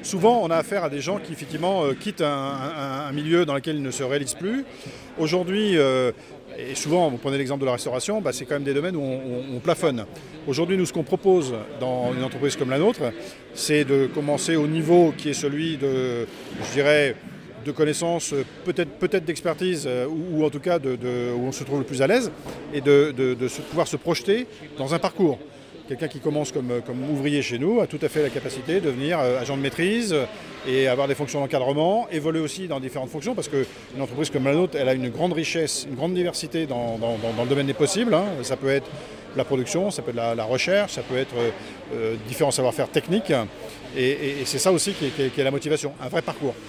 souvent on a affaire à des gens qui effectivement quittent un milieu dans lequel ils ne se réalisent plus. Aujourd'hui, et souvent vous prenez l'exemple de la restauration, c'est quand même des domaines où on plafonne. Aujourd'hui, nous, ce qu'on propose dans une entreprise comme la nôtre, c'est de commencer au niveau qui est celui de, je dirais, de connaissances, peut-être d'expertise, ou en tout cas où on se trouve le plus à l'aise, et de pouvoir se projeter dans un parcours. Quelqu'un qui commence comme ouvrier chez nous a tout à fait la capacité de devenir agent de maîtrise et avoir des fonctions d'encadrement, évoluer aussi dans différentes fonctions, parce qu'une entreprise comme la nôtre, elle a une grande richesse, une grande diversité dans le domaine des possibles. Ça peut être la production, ça peut être la recherche, ça peut être différents savoir-faire techniques. Et c'est ça aussi qui est la motivation, un vrai parcours.